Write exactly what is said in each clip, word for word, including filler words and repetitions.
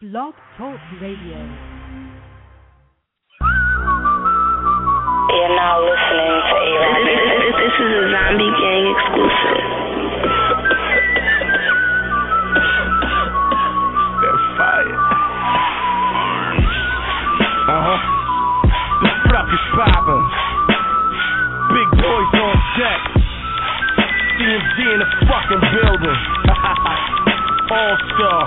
Blog Talk Radio. You're now listening to A-Rap. This, this is a Zombie Gang exclusive. They're fire. Uh-huh. The fuck is poppin'. Big boys on deck. C M G in the fucking building. All-star.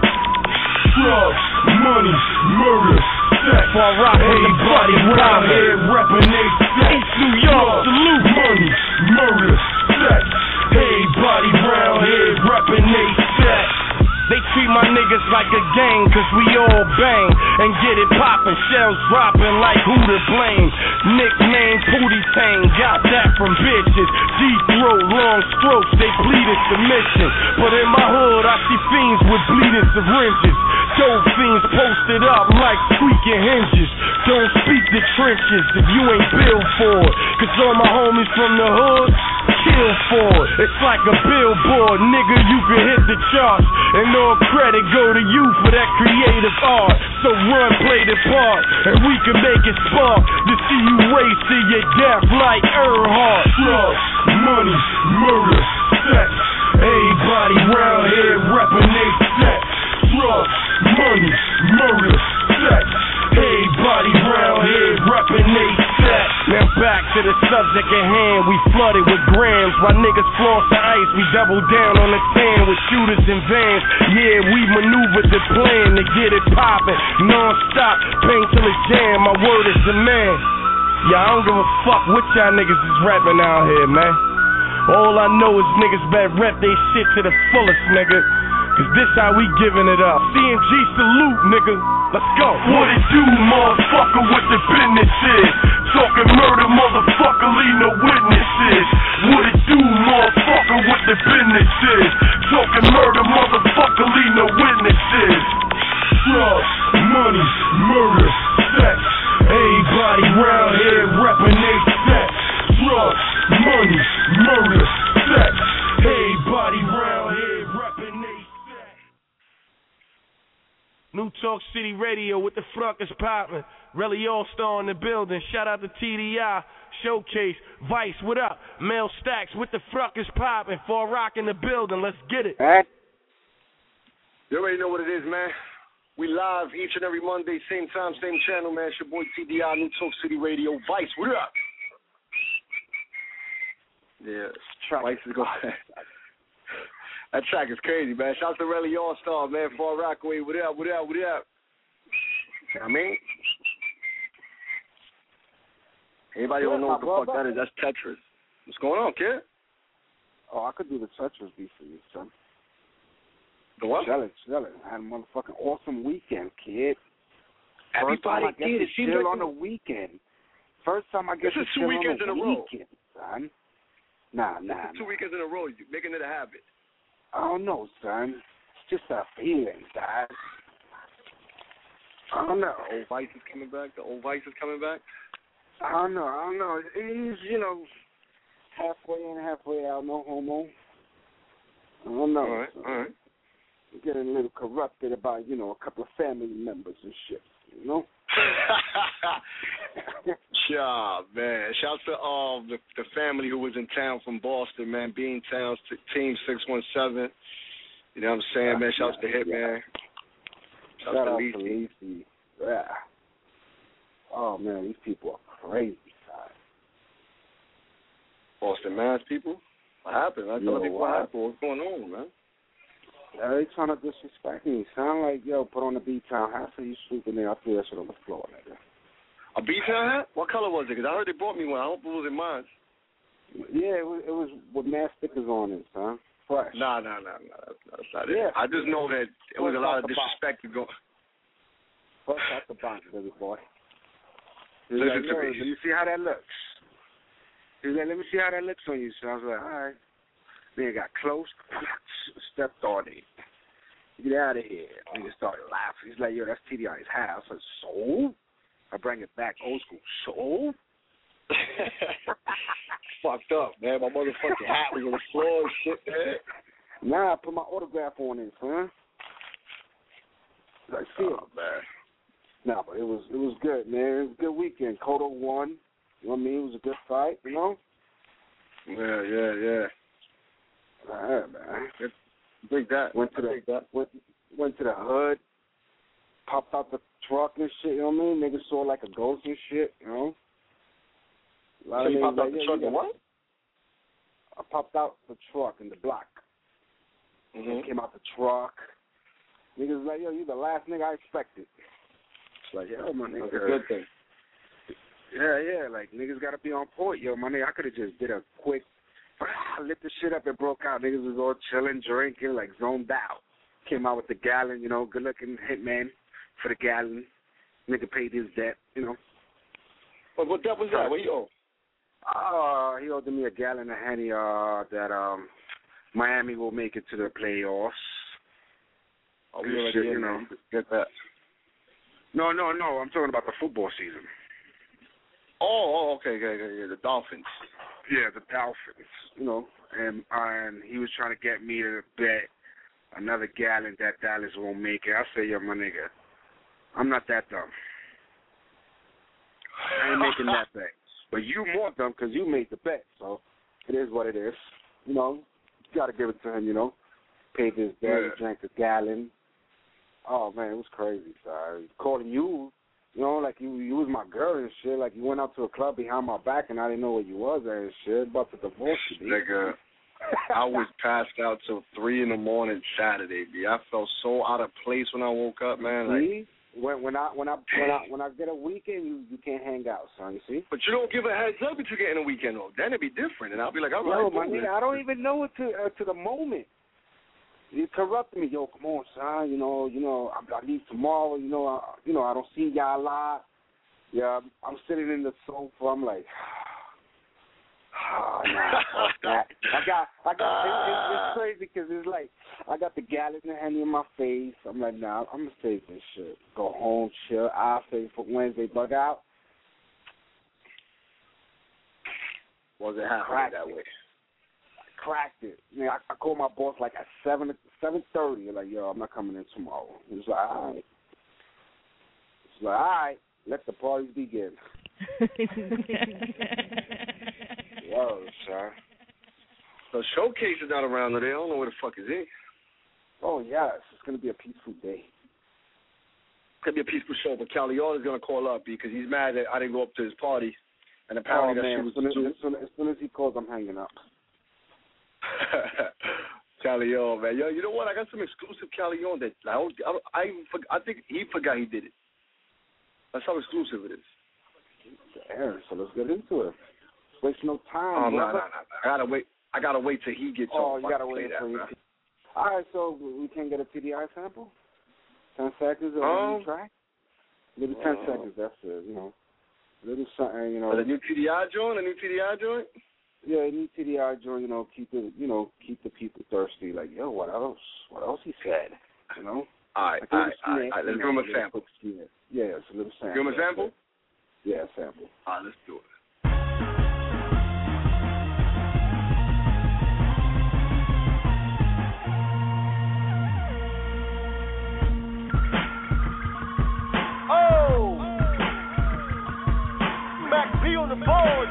Drugs, money, murder, sex. Far rock, everybody round here reppin' they sex. New York, salute. Money, murder, sex. Everybody round here reppin' they sex. They treat my niggas like a gang, cause we all bang and get it poppin', shells droppin' like who to blame. Nickname Pootie Tang, got that from bitches. Deep throat, long strokes, they bleedin' submission. But in my hood, I see fiends with bleeding syringes. Dope fiends posted up like squeaking hinges. Don't speak the trenches if you ain't built for it, cause all my homies from the hood kill for it. It's like a billboard, nigga, you can hit the charts, and all credit go to you for that creative art. So run, play the part, and we can make it spark to see you race to your death like Earnhardt. Drugs, money, murder, sex. Everybody round here reppin' they sex. Drugs, money, murder, sex. Everybody round here reppin' they sex. Now back to the subject at hand. We flooded with grams. While niggas floss the ice, we double down on the tan with shooters and vans. Yeah, we maneuvered the plan to get it poppin'. Non-stop, pain till it's jam. My word is demand. Yeah, I don't give a fuck what y'all niggas is rapping out here, man. All I know is niggas better rep they shit to the fullest, nigga. Cause this how we giving it up. C M G salute, nigga. Let's go. What it do, motherfucker, what the business is? Talking murder, motherfucker, leave no witnesses. What it do, motherfucker, what the business is? Talking murder, motherfucker, leave no witnesses. Drugs, money, murder, sex. Everybody round here reppin' they sex. Drugs, money, murder, sex. Everybody round here reppin' they sex. New Talk City Radio with the fuck is poppin'. Relly All-Star in the building. Shout out to T D I, Showcase, Vice, what up? Mel Stacks with the fuck is poppin'. Far Rock in the building. Let's get it. Hey. You already know what it is, man. We live each and every Monday, same time, same channel, man. It's your boy T D I, New Talk City Radio. Vice, what up? Yeah, Vice is going. That track is crazy, man. Shout out to Relly All-Star, man. Far Rockaway, what up, what up, what up? You know what I mean? Anybody don't know what the fuck that is, that's Tetris. What's going on, kid? Oh, I could do the Tetris beat for you, son. The what? Chill it, chill it. I had a motherfucking awesome weekend, kid. Everybody First time I get did. to It seems chill like on the weekend. First time I get this to is two chill weekends on the in a row. weekend, son. Nah, nah, This is two nah. weekends in a row. You're making it a habit. I don't know, son. It's just a feeling, son. I don't know. The old Vice is coming back. The old Vice is coming back. I don't know. I don't know. He's, you know, halfway in, halfway out. No homo. I don't know. All right, son. all right. I'm getting a little corrupted about, you know, a couple of family members and shit, you know? Yeah, man. Shout out to um, the, the family who was in town from Boston, man. Bean Towns, Team six one seven. You know what I'm saying, man? Shout out to Hitman. Shout, Shout out out to to Lisi. Lisi. Yeah. Oh, man, these people are crazy, son. Boston, Mass people? What happened? I Yo, tell people what what? happened. What's going on, man? Yeah, they trying to disrespect me. Sound like, yo, put on the B-Town hat so you sleeping there. I threw that shit on the floor, nigga. A B-Town hat? What color was it? Because I heard they brought me one. I hope it was in mine. Yeah, it was, it was with mad stickers on it, son. Fresh. Nah, nah, nah, nah. That's, that's not Yeah. it. I just know that it was a lot of disrespect to go. Fresh out the box, baby boy. He was Listen like, to yo, me. let me see how that looks. He was like, let me see how that looks on you. So I was like, all right. Then got close, stepped on it. Get out of here. Nigga started laughing. He's like, yo, that's T D I's house. I said, so? I bring it back old school. So? Fucked up, man. My motherfucking hat was on the floor and shit, man. Nah, I put my autograph on it, son. Like, see oh, it. man. No, but it was it was good, man. It was a good weekend. Cotto won. You know what I mean? It was a good fight, you know? Yeah, yeah, yeah. Yeah, man. Big that. Went to the that. Went, went to the hood, popped out the truck and shit, you know what I mean? Niggas saw like a ghost and shit, you know? A lot so of you niggas popped out like, the yeah, truck yeah. and what? I popped out the truck in the block. Mm-hmm. Came out the truck. Niggas like, yo, you the last nigga I expected. It's like, yo, my nigga. That's a good thing. Yeah, yeah, like, niggas got to be on point. Yo, my nigga, I could have just did a quick, lit the shit up and broke out. Niggas was all chilling, drinking, like, zoned out. Came out with the gallon, you know, good-looking hitman for the gallon. Nigga paid his debt, you know. What, what debt was that? What you owe? Uh, he owed me a gallon of Henny uh, that um, Miami will make it to the playoffs. Oh, we already shit, in, you know. man. Get that. No, no, no. I'm talking about the football season. Oh, oh, okay, okay, okay. Yeah, the Dolphins. Yeah, the Dolphins. You know, and and he was trying to get me to bet another gallon that Dallas won't make it. I say, yo, my nigga, I'm not that dumb. I ain't making that bet. But you more dumb because you made the bet, so it is what it is. You know, you got to give it to him, you know. Paid his debt, Yeah. he drank a gallon. Oh, man, it was crazy, sorry. Calling you, you know, like you you was my girl and shit. Like you went out to a club behind my back and I didn't know where you was at and shit. About to divorce you, Nigga, I was passed out till three in the morning Saturday, B. I felt so out of place when I woke up, man. Like, see? When when I when I when I when I get a weekend, you you can't hang out, son. You see? but you don't give a heads up if you get in a weekend, though. Then it'd be different, and I'll be like, all right, Yo, cool, my nigga, I don't even know it to uh, to the moment. You corrupt me, yo. Come on, son. You know, you know. I, I leave tomorrow. You know, I, you know. I don't see y'all a lot. Yeah, I'm, I'm sitting in the sofa. I'm like, oh, nah, fuck that. I got, I got. It, it, it's crazy because it's like I got the gallon of Henny in my face. I'm like, nah, I'm gonna save this shit. Go home, chill. I'll save for Wednesday. Bug out. Wasn't happening that way. Cracked it. Man, I, I called my boss like at seven seven thirty. Like, yo, I'm not coming in tomorrow. He was like, all right. He's like, all right, let the parties begin. Yo, sir. So Showcase is not around today. I don't know where the fuck is he. Oh yes, it's gonna be a peaceful day. It's gonna be a peaceful show, but Calion is gonna call up because he's mad that I didn't go up to his party, and apparently oh, that man. shit was As soon as, too. as, soon, as soon as he calls, I'm hanging up. Calion, man, yo, you know what? I got some exclusive Calion that I don't, I, don't, I, even forgot, I think he forgot he did it. That's how exclusive it is. Aaron, so let's get into it. Waste no time. Oh no, no, brother. no, no! I gotta wait. I gotta wait till he gets Oh, on. you gotta wait for me. All right, so we can get a T D I sample. Ten seconds of um, a new track. Maybe ten uh, seconds. That's it. You know, a little something. You know. Oh, the new T D I joint. The new T D I joint. Yeah, new T D I joint. You know, keep it. You know, keep the people thirsty. Like, yo, what else? What else he said? You know. All right, Like, all a right, little all right, snack, all right. Let's you give him know, a little sample. quick snack. Yeah, it's a little sample. Give him a sample. Yeah, a sample. All right, let's do it. Oh, Mac P on the board.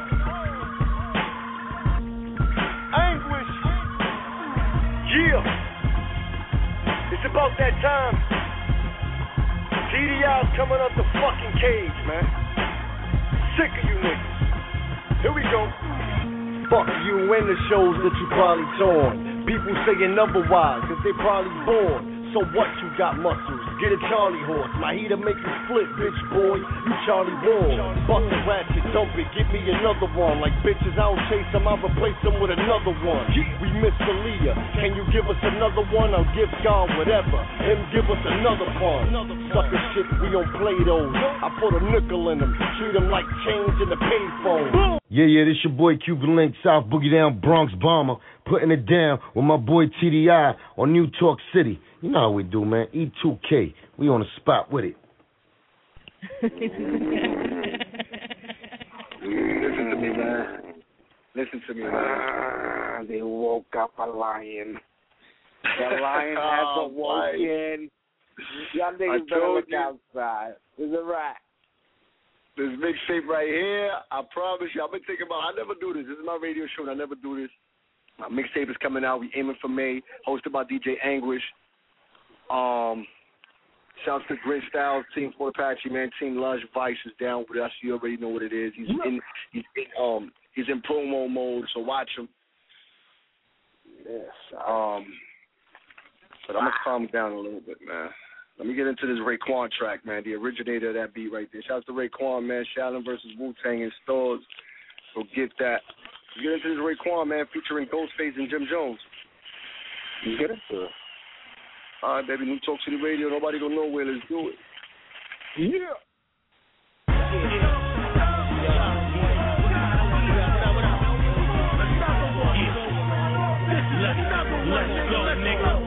Anguish. Yeah. It's about that time. T D I's coming up the fucking cage, man. Sick of you niggas. Here we go. Fuck you and the shows that you probably torn. People saying otherwise, cause they probably born. So what, you got muscles? Get a Charlie horse. My heater make you flip, bitch boy. You Charlie Ward. Bust a ratchet, dump it, give me another one. Like bitches, I don't chase them, I replace them with another one. We miss Aaliyah. Can you give us another one? I'll give God whatever. Him give us another one. Sucker shit, we don't play those. I put a nickel in them. Treat them like change in the payphone. Yeah, yeah, this your boy Cuban Link, South Boogie Down, Bronx Bomber, putting it down with my boy T D I on New Talk City. You know how we do, man. E two K, we on the spot with it. Listen to me, man. Listen to me, man. Ah, they woke up a lion. The lion has Oh, awoken. Y'all niggas better look outside. Is it right? This mixtape right here, I promise you, I've been thinking about, I never do this. This is my radio show, and I never do this. My mixtape is coming out. We aiming for May, hosted by D J Anguish. Um, shouts to Grit Styles, Team Fort Apache, man. Team Lush Vice is down with us. You already know what it is. He's in, he's in, um, he's in promo mode, so watch him. Yes. Um, but I'm gonna calm down a little bit, man. Let me get into this Raekwon track, man. The originator of that beat right there. Shouts to Raekwon, man. Shaolin versus Wu-Tang in stores. So get that. Let's get into this Raekwon, man, featuring Ghostface and Jim Jones. You get into it. All right, baby. New Talk City Radio. Nobody gonna know where. Let's do it. Yeah. Let's go, nigga.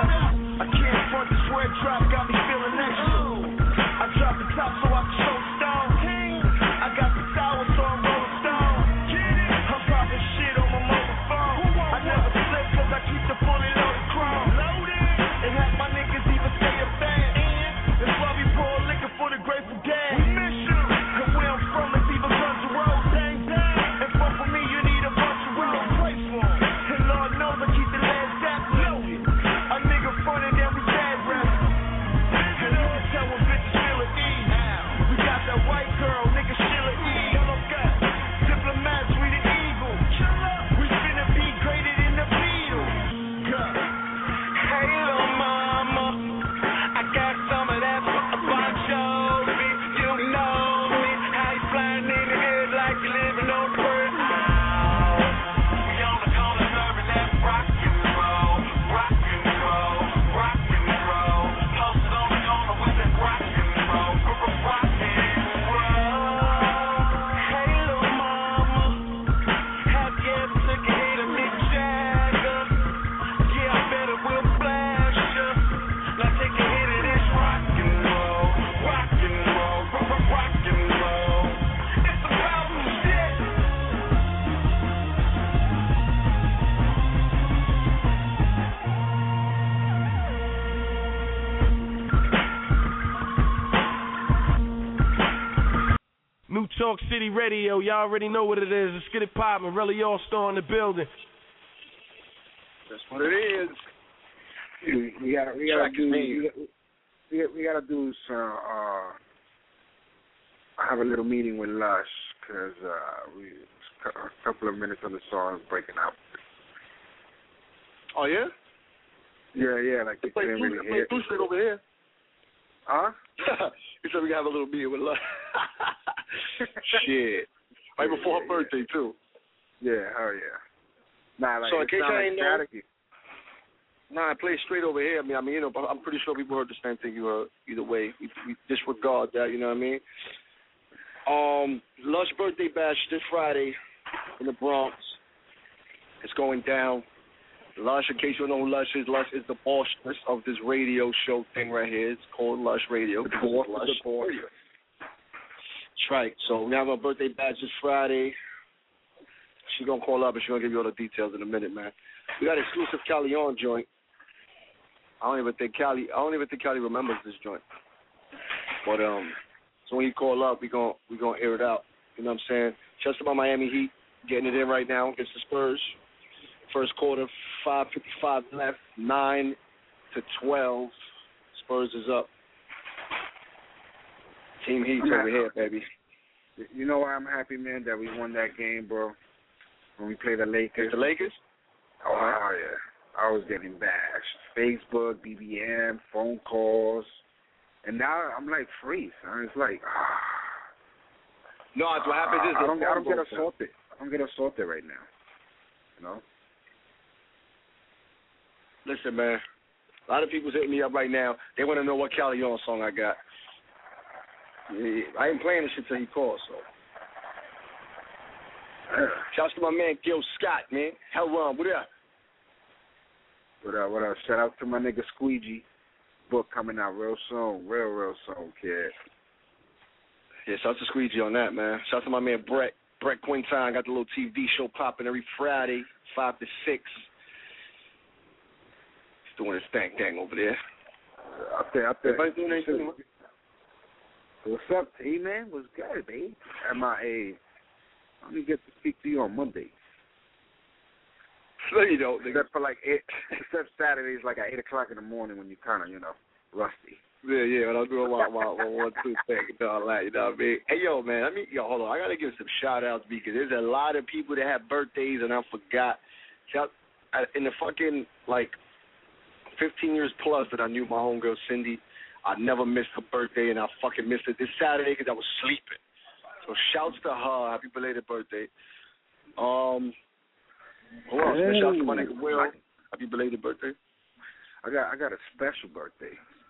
Drop, got me feeling extra. I dropped the top so I can show style. New Talk City Radio. Y'all already know what it is. Let's get it poppin'. Really all-star in the building. That's what it is. We, we gotta, we gotta do, we, we, we gotta do some. Uh, I have a little meeting with Lush because uh, we a couple of minutes of the song is breaking out. Oh yeah. Yeah, yeah, like they they play couldn't really play hear. Blue Street over here. Huh? You said we gotta have a little meeting with Lush. Shit. Right Yeah, before yeah, her birthday yeah. too. Yeah, hell yeah. Nah, like So in it case sound I like ain't know- strategy. Nah, I play straight over here. I mean, I mean, you know, I'm pretty sure people heard the same thing you heard. Either way, we, we disregard that. You know what I mean? Um, Lush birthday bash this Friday in the Bronx. It's going down. Lush, in case you don't know who Lush is, Lush is the boss of this radio show thing right here. It's called Lush Radio. The boss, Lush the boss. Radio. That's right. So we have our birthday bash this Friday. She's gonna call up and she's gonna give you all the details in a minute, man. We got exclusive Cali on joint. I don't even think Cali. I don't even think Cali remembers this joint. But um, so when he call up, we gon' we gonna air it out. You know what I'm saying? Just about Miami Heat getting it in right now against the Spurs. First quarter, five fifty-five left, nine to twelve. Spurs is up. Team Heat over here, baby. You know why I'm happy, man, that we won that game, bro? When we played the Lakers. The Lakers? Oh, oh yeah. I was getting bashed. Facebook, B B M, phone calls. And now I'm like free, son. It's like, ah. No, it's what happens is I don't, I don't get phone calls, assaulted. I don't get assaulted right now. You know? Listen, man. A lot of people's hitting me up right now. They want to know what Cali on song I got. I ain't playing this shit till he calls, so. Shouts to my man Gil Scott, man. Hell wrong, what up? What up, what up? Shout out to my nigga Squeegee. Book coming out real soon. Real, real soon, kid. Yeah, shout out to Squeegee on that, man. Shout out to my man Brett. Brett Quinton got the little T V show popping every Friday, five to six. He's doing his thing thing over there. Up there, up there. Everybody's doing anything? What's up, T, man? What's good, babe? M I A. I only get to speak to you on Monday. No, you don't, nigga. Except for like eight, except Saturdays, like at eight o'clock in the morning when you kind of, you know, rusty. Yeah, yeah, when I'm doing my, my, my one, two thing and all that, you know what I mean? Hey, yo, man, I mean, yo, hold on. I got to give some shout-outs because there's a lot of people that have birthdays and I forgot. Shout, in the fucking, like, fifteen years plus that I knew my homegirl, Cindy, I never missed her birthday, and I fucking missed it this Saturday because I was sleeping. So shouts to her. Happy belated birthday. Um, who else? Hey. Shouts to my nigga Will. Happy belated birthday. I got I got a special birthday.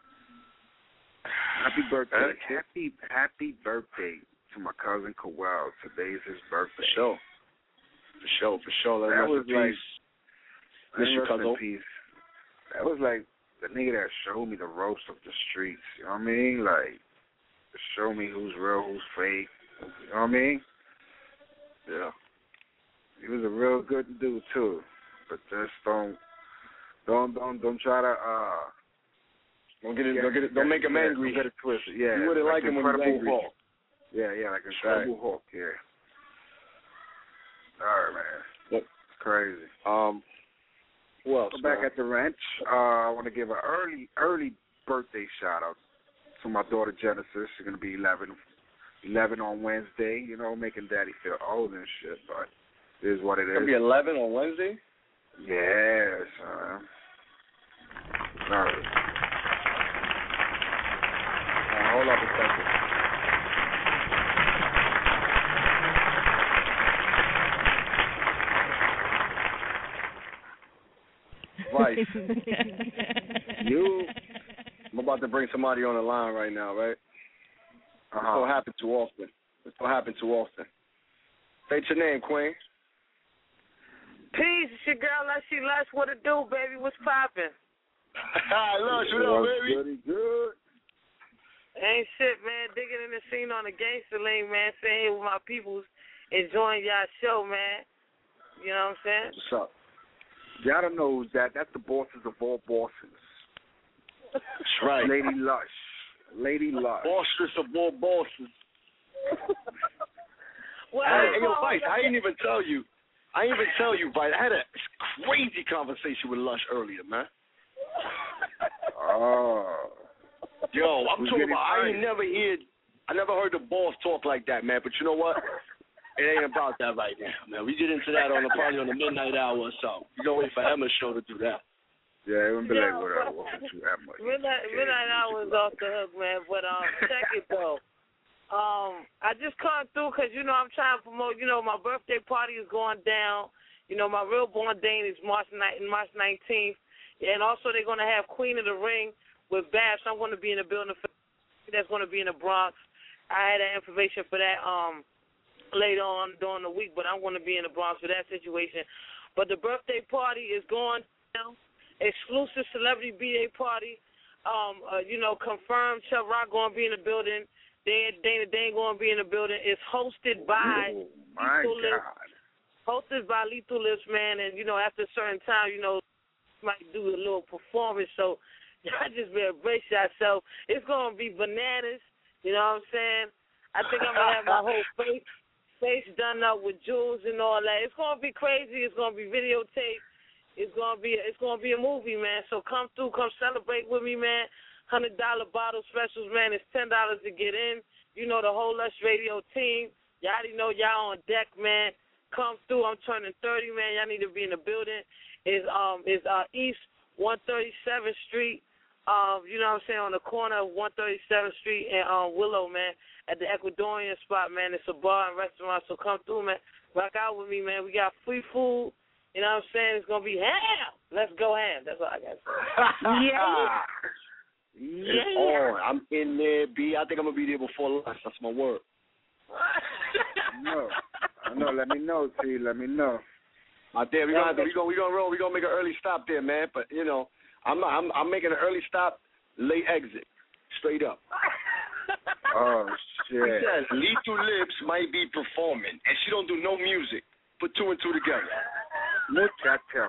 Happy birthday. Hey. Happy happy birthday to my cousin Kowal. Today's his birthday. For sure. For sure, for sure. Let that was like Mister Cousin. That was like the nigga that showed me the ropes of the streets. You know what I mean? Like, to show me who's real, who's fake. You know what I mean? Yeah. He was a real good dude too. But just don't, don't, don't, don't try to. uh Don't get it. Don't get it. Don't make him angry. Don't get it twisted. Yeah. You wouldn't like, like him when he's angry. Hulk. Yeah, yeah, like Incredible right. Hulk. Yeah. All right, man. Yep. It's crazy. Um. Who else? So back man? at the ranch, uh, I want to give an early, early birthday shout out to my daughter Genesis. She's gonna be eleven, eleven on Wednesday. You know, making Daddy feel old and shit, but it is what it is. Gonna be eleven on Wednesday. Yes. Uh, all right. Uh, hold up a second. Right. You. I'm about to bring somebody on the line right now, right? Uh-huh. This don't happen too often. This don't happen too often. Say your name, Queen. Peace, it's your girl, Lushy Lush. What it do, baby? What's poppin'? Hi, Lush. What up, baby? Pretty good. Ain't shit, man. Digging in the scene on the gangster lane, man. Staying here with my peoples, enjoying y'all show, man. You know what I'm saying? What's up? Y'all don't know that. That's the bosses of all bosses. That's right. Lady Lush. Lady Lush. Bostress of all bosses. Well, Hey, hey, yo, Vice, I didn't even tell you. I didn't even tell you, Vice. I had a crazy conversation with Lush earlier, man. Oh. Yo, I'm Who's talking getting about. I fired? ain't never heard. I never heard the boss talk like that, man. But you know what? It ain't about that right now, man. We get into that on the probably on the midnight hour or so. You gonna wait for Emma's show to do that. Yeah, it wouldn't be Yeah, like whatever. It wasn't too that much. Midnight, Okay, midnight you hour should is go. off the hook, man. But um, check it though. Um, I just come through because you know I'm trying to promote. You know my birthday party is going down. You know my real born date is March night, March nineteenth, and also they're gonna have Queen of the Ring with Babs. I'm gonna be in the building for that's gonna be in the Bronx. I had that information for that um later on during the week, but I'm gonna be in the Bronx for that situation. But the birthday party is going down. Exclusive celebrity B A party. Um, uh, you know, confirmed Chuck Rock gonna be in the building. Dana Dana Dane gonna be in the building. It's hosted by Oh, my Lethal Lips, God. hosted by Lethal Lips, man. And you know, after a certain time, you know, might do a little performance. So y'all just better brace yourself. It's gonna be bananas. You know what I'm saying? I think I'm gonna have my whole face face done up with jewels and all that. It's gonna be crazy. It's gonna be videotaped. It's gonna be it's gonna be a movie, man. So come through, come celebrate with me, man. Hundred dollar bottle specials, man. It's ten dollars to get in. You know the whole Lush Radio team. Y'all already know y'all on deck, man. Come through. I'm turning thirty, man. Y'all need to be in the building. Is um is uh East one thirty-seventh Street. Um, you know what I'm saying, on the corner of one thirty-seventh Street and um Willow, man, at the Ecuadorian spot, man. It's a bar and restaurant, so come through, man. Rock out with me, man. We got free food. You know what I'm saying? It's gonna be ham. Let's go ham. That's all I got to say. Yeah. It's Yeah. on. I'm in there, B. I think I'm gonna be there before lunch. That's my word. No. I know. Let me know, T. Let me know. Out there, we gonna we gonna we gonna roll. We gonna make an early stop there, man. But you know, I'm not, I'm I'm making an early stop, late exit, straight up. Oh She shit. says Lethal Lips might be performing, and she don't do no music. Put two and two together. Muchacho.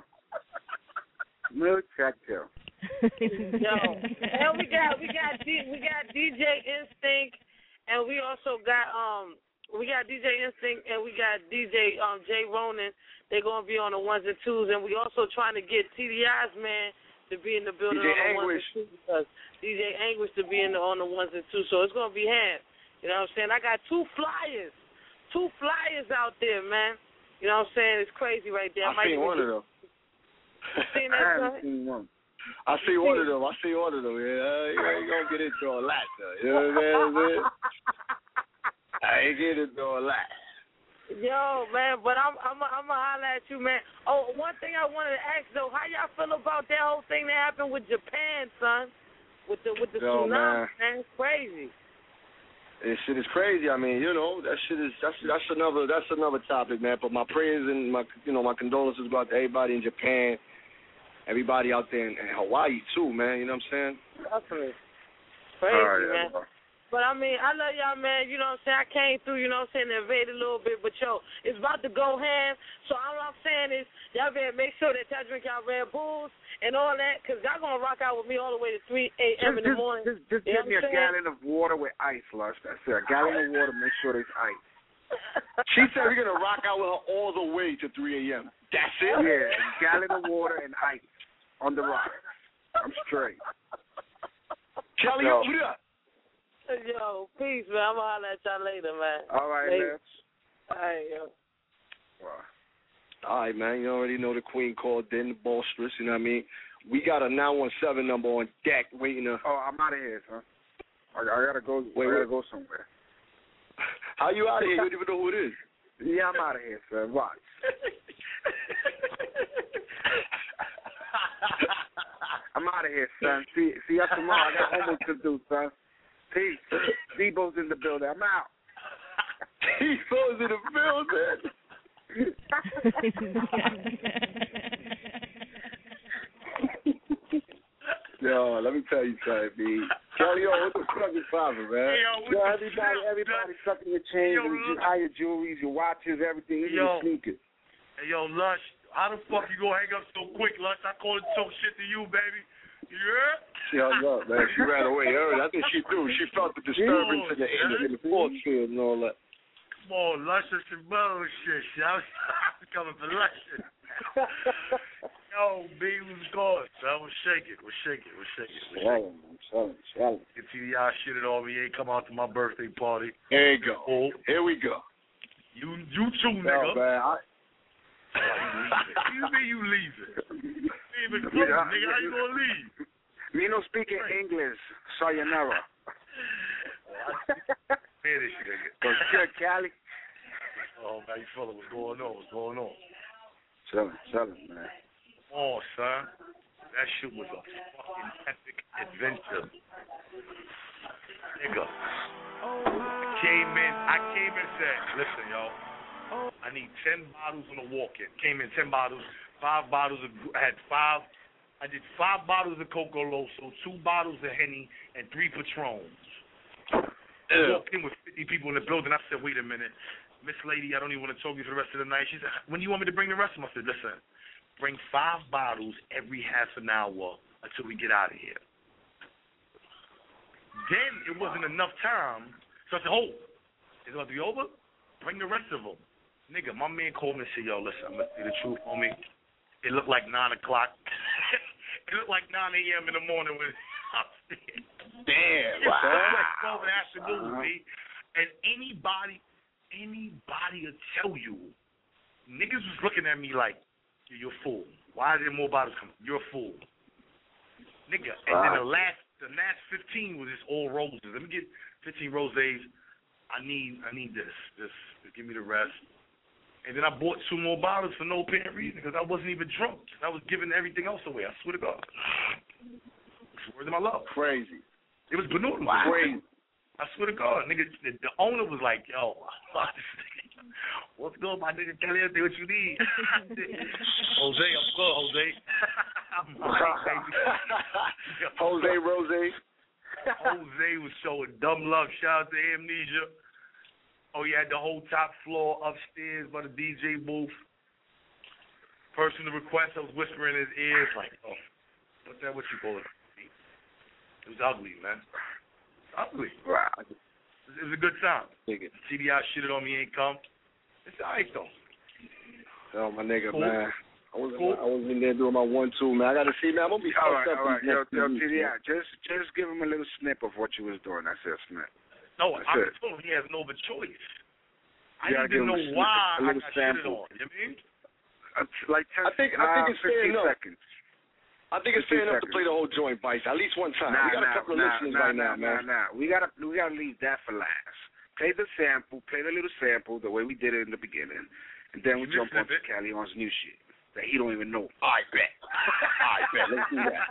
Muchacho. Yo, and we got we got D, we got D J Instinct, and we also got um we got D J Instinct, and we got D J um Jay Ronan. They're gonna be on the ones and twos, and we also trying to get T D I's man to be in the building D J on the Anguish. ones and twos because D J Anguish to be in the on the ones and twos. So it's gonna be ham. You know what I'm saying? I got two flyers, two flyers out there, man. You know what I'm saying? It's crazy right there. I might seen even one of get- them. Seen I that, haven't son? seen one. I see one of them. I see one of them. Yeah, you ain't gonna get into a lot, though. You know what I'm saying? I ain't get into a lot. Yo, man, but I'm I'm I'm gonna holler at you, man. Oh, one thing I wanted to ask though, how y'all feel about that whole thing that happened with Japan, son? With the with the Yo, tsunami, man. man, it's crazy. This shit is crazy. I mean, you know, that shit is that's that's another that's another topic, man. But my prayers and my you know my condolences go out to everybody in Japan, everybody out there in, in Hawaii too, man. You know what I'm saying? Definitely. Crazy, Oh, yeah, man. bro. But I mean, I love y'all, man. You know what I'm saying? I came through, you know what I'm saying, to invade a little bit. But, yo, it's about to go ham. So all I'm saying is y'all better make sure that y'all drink y'all Red Bulls and all that, because y'all going to rock out with me all the way to three a.m. in the Just, morning. just, just You know give me a what I'm saying? gallon of water with ice, Lush. That's it. A gallon of water, make sure there's ice. She said we're gonna rock out with her all the way to three a.m. That's it. Yeah, a gallon of water and ice on the rock. I'm straight. Kelly, Yo. over there. Yo, peace, man. I'm going to holler at y'all later, man. All right, Later. Lips. All right, yo. Wow. All right, man. You already know the queen called in, the boisterous. You know what I mean? We got a nine one seven number on deck waiting to. Oh, I'm out of here, son. I, I gotta go. Wait, I gotta wait. go somewhere. How you out of here? You don't even know who it is. Yeah, I'm out of here, son. Watch. I'm out of here, son. See, see you tomorrow. I got homework to do, son. Peace. Debo's in the building. I'm out. He goes in the building. Yo, let me tell you something, B. Kelly, yo, what the fuck is poppin', man? Hey, yo, what Yo, the everybody, fuck, everybody man? sucking your chains, Yo, and look. all your jewelries, your watches, everything, even your Yo. sneakers. Hey, yo, Lush, how the fuck you gonna hang up so quick, Lush? I called and talk shit to you, baby. Yeah? She hung up, man. She ran away. Early. I think she threw. She felt the disturbance in the, in the, in the force field and all that. small, luscious and bullshit. I was coming for luscious. Yo, B was gone, son. We'll shake it. We'll shake it. We'll shake it. We'll shake it. I'm telling you, telling you. If T D I shitted on me, ain't come out to my birthday party. Here you go. Oh, Here we go. you, you too, Yo, nigga. man, I, You mean you leaving? You ain't even close, Yeah. nigga. How you gonna leave? me no speaking English. Sayonara. Spanish, nigga. What's good, Cali? Oh, man, you fella, what's going on? What's going on? Chilling, chilling, man. Oh, son. That shit was a fucking epic adventure. Nigga. I came in, I came in and said, listen, yo, I need ten bottles on a walk-in. Came in ten bottles, five bottles of, I had five, I did five bottles of Coco Loso, two bottles of Henny, and three Patrons. I walked in with fifty people in the building. I said, wait a minute. Miss Lady, I don't even want to talk to you for the rest of the night. She said, when do you want me to bring the rest of them? I said, listen, bring five bottles every half an hour until we get out of here. Then it wasn't enough time. So I said, hold. Is it about to be over? Bring the rest of them. Nigga, my man called me and said, yo, listen, I'm going to tell you the truth, homie. It looked like nine o'clock. It looked like nine a.m. in the morning when Damn. It's Wow. like twelve in the afternoon, B. And anybody, anybody will tell you, niggas was looking at me like, you're a fool. Why are there more bottles coming? You're a fool. Nigga. And then the last the last fifteen was just all roses. Let me get fifteen rosés. I need I need this. Just, just give me the rest. And then I bought two more bottles for no apparent reason because I wasn't even drunk. I was giving everything else away. I swear to God. It's worth my love. Crazy. It was Benoit. Wow. Crazy. I swear to God, nigga, the, the owner was like, yo, what's good, my nigga? Tell everything what you need. Jose, I'm good, Jose. I'm right, baby. Jose Rose. Jose was showing dumb love. Shout out to Amnesia. Oh, he had the whole top floor upstairs by the D J booth. Personal request, I was whispering in his ears, like, oh, what's that, what you call it? It was ugly, man. Ugly. Wow. It was a good time. Nigga. T D I shitted on me, ain't come. It's all right, though. Oh, my nigga, Cool. man. I wasn't, Cool. I wasn't in there doing my one-two, man. I got to see, man. I'm going to be All fucked right, up all right. these Yo, next yo, few T D weeks, I, just, just give him a little snip of what you was doing. That's it, Smith. No, That's I it. told him he has no other choice. I You gotta need to give him know a snip, why a I little got shitted sample. on. You mean? Uh, like ten, I think- I uh, think it's fair fifteen enough. seconds. I think it's fair enough to seconds. play the whole joint, Vice, at least one time. Nah, we got nah, a couple of nah, listeners nah, right nah, now, man. Nah, nah, we gotta, we gotta leave that for last. Play the sample, play the little sample the way we did it in the beginning, and then we You jump on missed to it. Cali on's new shit that he don't even know. I bet. I bet. Let's do that.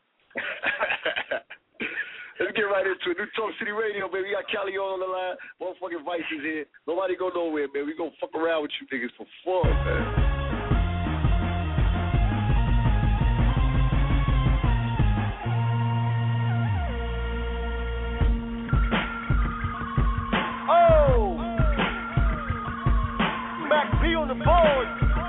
Let's get right into it. New Talk City Radio, baby. We got Cali on the line. Motherfucking Vice is here. Nobody go nowhere, man. We gonna fuck around with you niggas for fun, man. Oh! Mac B on the board.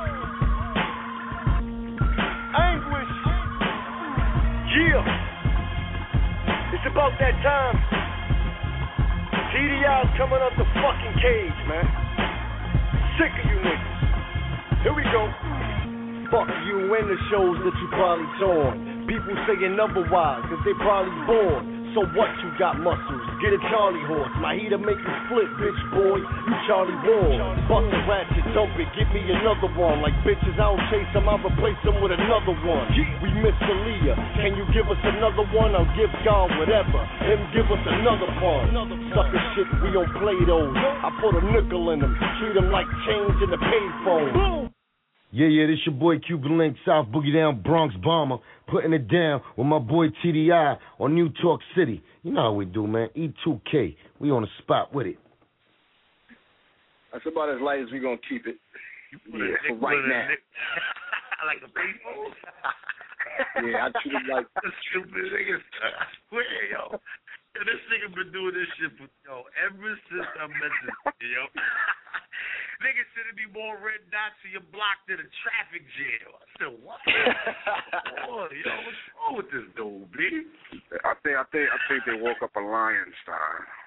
Anguish. Yeah. It's about that time. T D I's coming up the fucking cage, man. Sick of you niggas. Here we go. Fuck you and the shows that you probably torn. People saying otherwise, cause they probably bored. So what, you got muscles? Get a Charlie horse. My heater make you split, bitch boy. You Charlie Ward. Bust a ratchet, dump it, give me another one. Like bitches, I don't chase them, I replace them with another one. We miss Aaliyah. Can you give us another one? I'll give God whatever. Him give us another one. Sucker shit, we don't play those. I put a nickel in them. Treat them like change in the payphone. Yeah, yeah, this your boy Cuban Link, South Boogie Down, Bronx Bomber, putting it down with my boy T D I on New Talk City. You know how we do, man. E two K, we on the spot with it. That's about as light as we gonna keep it. Yeah, for right now. Like a baseball? Yeah, I treat it like stupid niggas. I swear, yo. Yo, this nigga been doing this shit for, yo, ever since I met this, yo. Niggas should be more red dots in your block than a traffic jam. I said, what? Boy, yo, what's wrong with this dude, B? I think, I think, I think they woke up a lion star.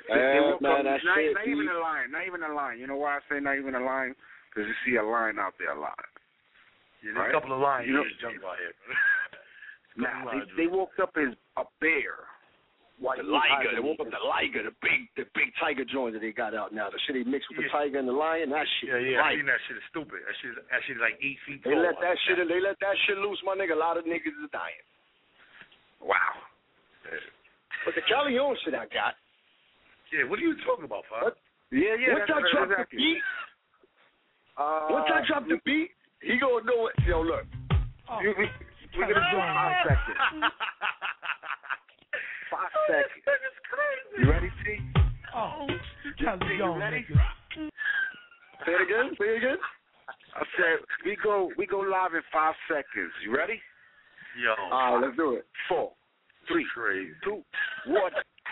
They, they Uh, woke man, up, that's not, it, not even a line, not even a line. You know why I say not even a line? Because you see a line out there a lot. Yeah, there's right? a couple of lions You know, in the jungle out here. Now, they, they woke up as a bear. What, the liger. They woke up the liger, the big the big tiger joint that they got out now. The shit they mixed with Yeah. the tiger and the lion, that shit. Yeah, yeah, right. I seen that shit is stupid. That shit, that shit is like eight feet They tall. let that shit they let that shit loose, my nigga. A lot of niggas is dying. Wow. But the Callejon shit I got. Yeah, what are you talking about, Fab? Yeah, yeah. Once that's, I drop exactly. the beat, uh, once I drop the beat, he gonna know it. Yo, look. Oh. You, we, we're gonna do five seconds. Five seconds. That is crazy. You ready, T? Oh, Callejon, you ready? Say it again. Say it again. I said we go we go live in five seconds. You ready? Yo. All right, let's do it. Four, three, crazy. two, one.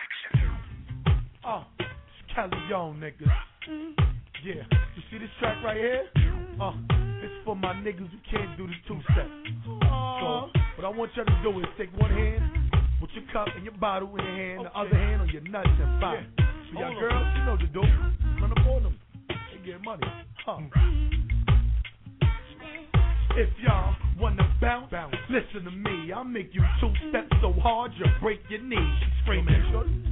Oh, it's Callejon, niggas. Yeah, you see this track right here? Uh, it's for my niggas who can't do the two-step. So, what I want y'all to do is take one hand, put your cup and your bottle in your hand, the other hand on your nuts and vibe. For y'all girls, you know the dope. Run up on them. They get money. Huh. If y'all wanna bounce, bounce, listen to me. I'll make you two steps so hard you break your knees. Screaming,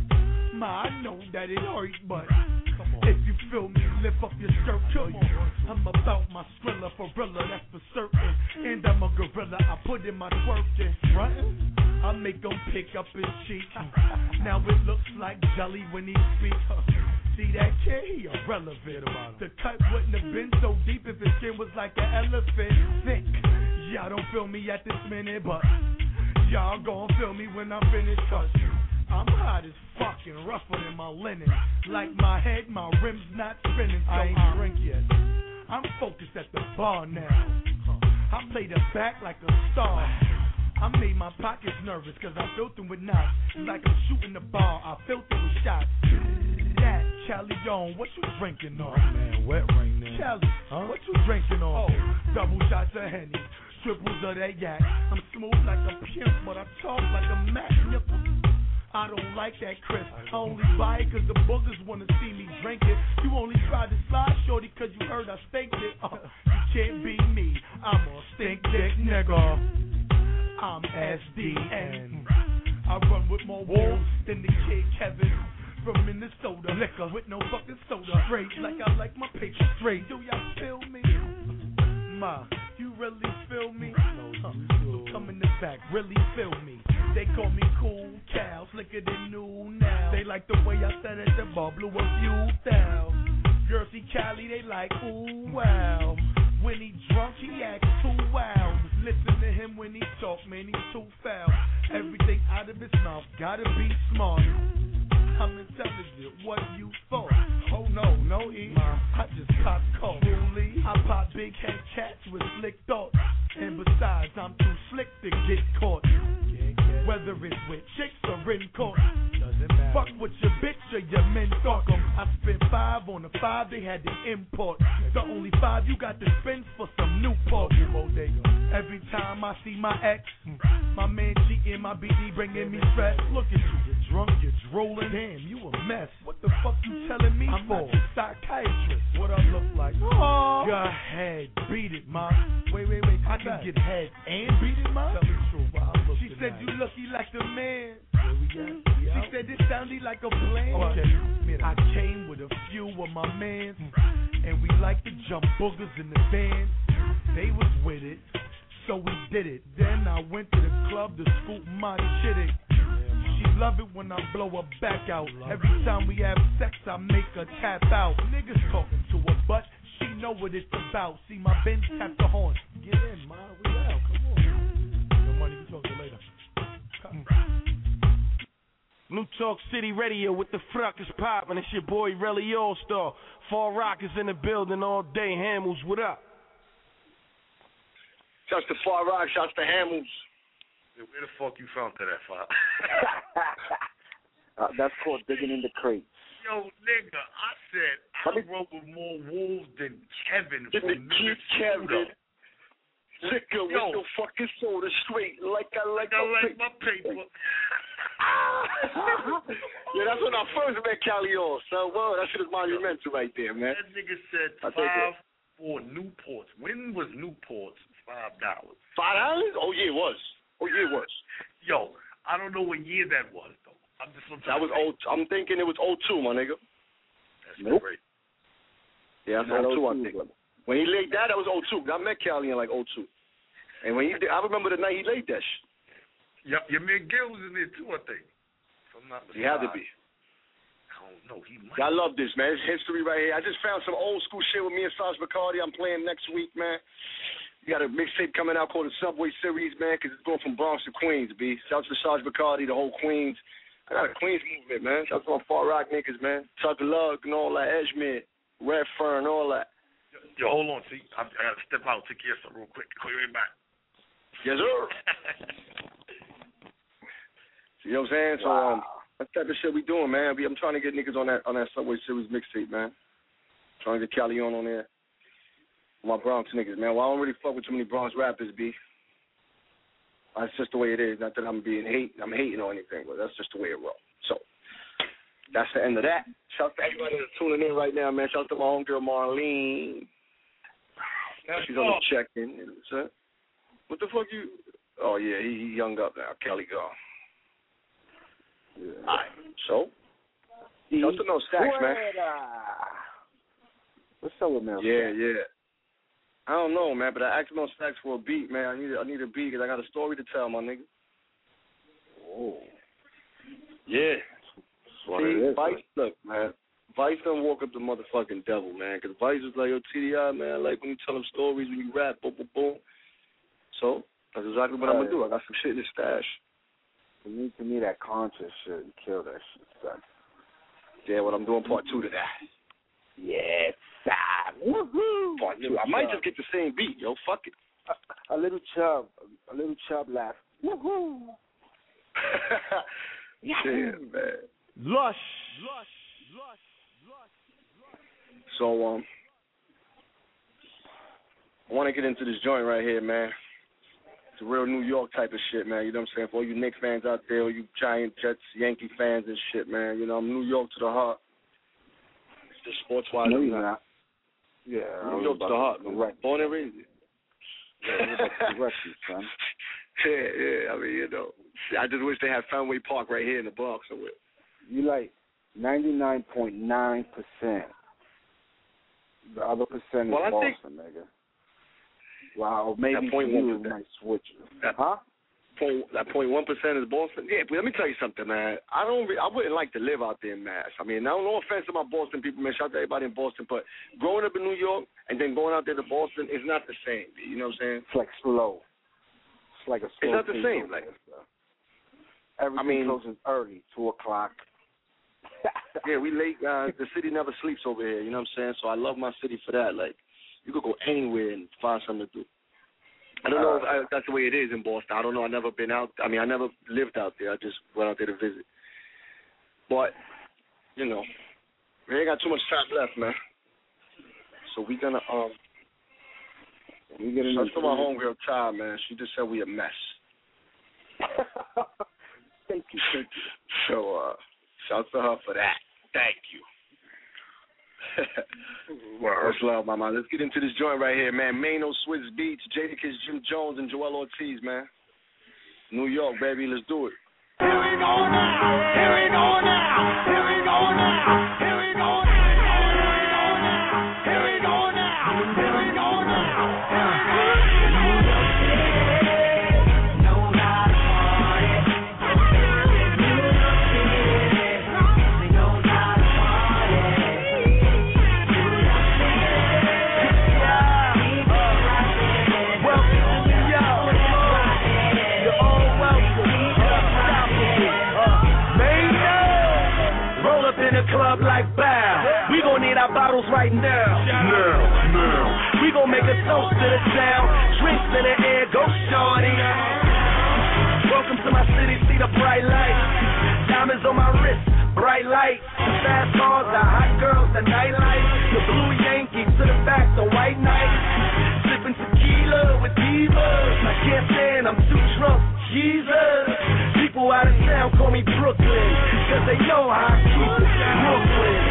Ma, I know that it hurt, but if you feel me, lift up your skirt. Come on, I'm about my Skrilla for Rilla, that's for certain. And I'm a gorilla, I put in my twerk in frontin'. I make them pick up his cheek. Now it looks like jelly when he speaks. See that kid, he irrelevant. The cut wouldn't have been so deep if his skin was like an elephant. Thick. Y'all don't feel me at this minute, but y'all gon' feel me when I'm finished. Cause I'm hot as fucking rougher than my linen. Like my head, my rims not spinning, so I ain't drink yet. I'm focused at the bar now. I play the back like a star. I made my pockets nervous cause I filled them with knots. It's like I'm shooting the ball, I filled them with shots. That Callejon, what you drinking on? Oh man, wet right now. Cali, huh? What you drinking on? Oh, double shots of Henny, triples of that yak. I'm smooth like a pimp, but I talk like a Mac nipple. I don't like that Chris. I only buy it cause the boogers wanna see me drink it. You only tried to slide shorty cause you heard I staked it. Uh, you can't beat me, I'm a stink dick nigga. I'm S D N. I run with more wolves than the kid Kevin from Minnesota. Liquor with no fucking soda. Straight like I like my paper straight. Do y'all feel me? Ma, you really feel me? Huh. So come in the back, really feel me. They call me Cool Cal, slicker than new now. They like the way I said at the bar, blew a few thousand. Girls see Cali, they like, ooh, wow. When he drunk, he acts too wild. Listen to him when he talk, man, he's too foul. Everything out of his mouth gotta be smart. I'm intelligent, what you thought? Oh no, no E. I just pop cold. I pop big head cats with slick thoughts. And besides, I'm too slick to get caught. Whether it's with chicks or in court. Doesn't matter. Fuck with your bitch or your men talk 'em. I spent five on the five they had to import. The only five you got to spend for some Newport. Every time I see my ex, my man cheating, my B D bringing me stress. Look at you, you're drunk, you're drooling. Damn, you a mess. What the fuck you telling me I'm for? I'm not a psychiatrist. What I look like? Oh. Go ahead, beat it, ma. Wait, wait, wait. I can get head and beat it, ma. Tell the truth. She said you lucky like the man. She said it sounded like a plan. Okay. I came with a few of my mans, and we like to jump boogers in the van. They was with it, so we did it. Then I went to the club to scoop my chitty. She love it when I blow her back out. Every time we have sex, I make her tap out. Niggas talking to her, but she know what it's about. See my Benz tap the horn. Get in, ma. We out. Come on. No money. We talk to you later. New Talk City Radio with the fruck is poppin'. It's your boy Relly All-Star. Far Rock is in the building all day. Hamels, what up? Shouts to Far Rock, shouts to Hamels. Where the fuck you found to that, Far? uh, that's called digging in the crate. Yo, nigga, I said I rode with more wolves than Kevin from Minnesota. Kevin. Liquor with Yo. no fucking soda straight, like I like, I my like paper. my paper. Yeah, that's when I first met Callion, so well, that shit is monumental right there, man. That nigga said I take five for Newports. When was Newports five dollars? Five dollars? Oh yeah, it was. Oh yeah, it was. Yo, I don't know what year that was though. I'm just I'm That was old. I'm thinking it was oh two, my nigga. That's Nope. great. Yeah, that's Not oh two, I oh two, think. brother. When he laid that, that was oh two. I met Callion like oh two. And when he did, I remember the night he laid that shit. Yep, your man Gil was in there too, I think. If I'm not He had to mistaken. be. I don't know. He might. I love this, man. It's history right here. I just found some old school shit with me and Sarge Bacardi. I'm playing next week, man. We got a mixtape coming out called the Subway Series, man, because it's going from Bronx to Queens, B. Shout out to Sarge Bacardi, the whole Queens. I got a Queens movement, man. Shout out to my Far Rock niggas, man. Tuck Lug and all that, Edgemere, Red Fern, all that. Yo, hold on. See, I, I got to step out, take care of something real quick. Call you right back. Yes, sir. You know what I'm saying? So, Wow. um, that type of shit we doing, man. We, I'm trying to get niggas on that on that Subway Series mixtape, man. Trying to get Callion on there. My Bronx niggas, man. Well, I don't really fuck with too many Bronx rappers, B. That's just the way it is. Not that I'm being hate, I'm hating or anything, but that's just the way it rolls. So, that's the end of that. Shout out to everybody that's tuning in right now, man. Shout out to my homegirl Marlene. That's She's on the check-in. So, what the fuck you? Oh yeah, he, he hung up now. Kelly gone. Yeah. All right. So, shout out to no stacks, man. What's up with Mel? Yeah, yeah. I don't know, man, but I asked Mel Stacks for a beat, man. I need a, I need a beat because I got a story to tell, my nigga. Oh. Yeah. That's what See, it is, Vice, look, man. Vice done woke up the motherfucking devil, man. Because Vice was like, yo, T D I, man, I like when you tell them stories, when you rap, boom, boom, boom. So, that's exactly what I'm going to do. I got some shit in the stash. You need to me that conscious shit and kill that shit, son. Yeah, what I'm doing part two to that. Yes, son. Woohoo! Part two. I might just get the same beat, yo. Fuck it. A, a little chub, a little chub laugh. Woohoo! Yeah, man. Lush. Lush. Lush. So, um, I want to get into this joint right here, man. It's a real New York type of shit, man. You know what I'm saying? For all you Knicks fans out there, all you Giant, Jets, Yankee fans and shit, man. You know, I'm New York to the heart. It's just sports-wise. No, I'm you're not. not. Yeah, New York to the heart, man. Correct. Born and raised. Yeah, you're about to correct you, son. Yeah, yeah. I mean, you know, I just wish they had Fenway Park right here in the Bronx somewhere. You like ninety-nine point nine percent. The other percent is Well, I think- Boston, nigga. Wow, maybe That point you one percent. might switch it. That- Huh? Point, that point one percent is Boston. Yeah, but let me tell you something, man. I don't. Re- I wouldn't like to live out there in Mass. I mean, no, no offense to my Boston people, man. Shout out to everybody in Boston, but growing up in New York and then going out there to Boston is not the same. You know what I'm saying? It's like slow. It's like a slow. It's not the pace same, over like- there, so. Everything I mean- closes early, two o'clock. Yeah, we late. Uh, the city never sleeps over here. You know what I'm saying? So I love my city for that. Like, you could go anywhere and find something to do. I don't know if I, that's the way it is in Boston. I don't know. I've never been out. I mean, I never lived out there. I just went out there to visit. But, you know, we ain't got too much time left, man. So we gonna um. We get Shout out to my homegirl Ty, man. She just said we a mess. Thank you, thank you. So uh, shout out to her for that. Thank you. Much love, my man. Let's get into this joint right here, man. Mano, Swizz Beats, Jadakiss, Jim Jones, and Joel Ortiz, man. New York, baby. Let's do it. Here we go now. Here we go now. Here we go now. Here we go now. Here we go now. Here we go now. Here we go now. Club like bow. We gon' need our bottles right now. Now, now. We gon' make a toast to the town. Drinks in the air, go shorty. Welcome to my city, see the bright lights. Diamonds on my wrist, bright lights. The fast cars, the hot girls, the nightlife. The blue Yankee to the back, the white knight. Sipping tequila with these believers. I can't stand, I'm too drunk, Jesus. People out of town call me Brooklyn, cause they know how I keep it Brooklyn.